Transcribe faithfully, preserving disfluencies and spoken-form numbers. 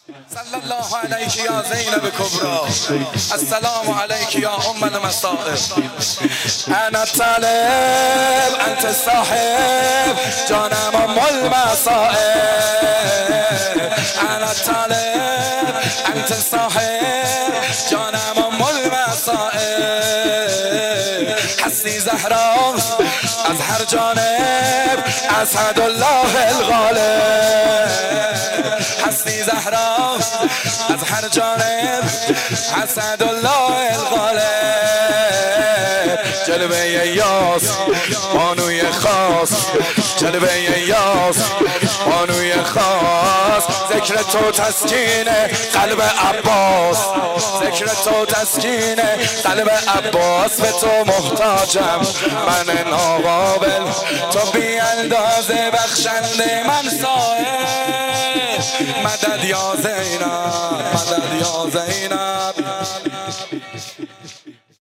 صلی الله علیک یا زینب کبرا، السلام علیک یا ام المصائب. انا طالب انت صاحب جانم ام المصائب. انا طالب انت صاحب جانم ام المصائب. هستی زهرا از هر جانب اسعد الله الغالب. هستی زهرا از هر جانب اسعد الله الغالب. جلوه یاس بانوی خاص، جلوه یاس بانوی خاص. ذکر تو تسکین قلب عباس، ذکر تو تسکین قلب عباس. به تو محتاجم من ناقابل، تو بی اندازه بخشنده من صاحب. مدد یا زینب، مدد یا زینب.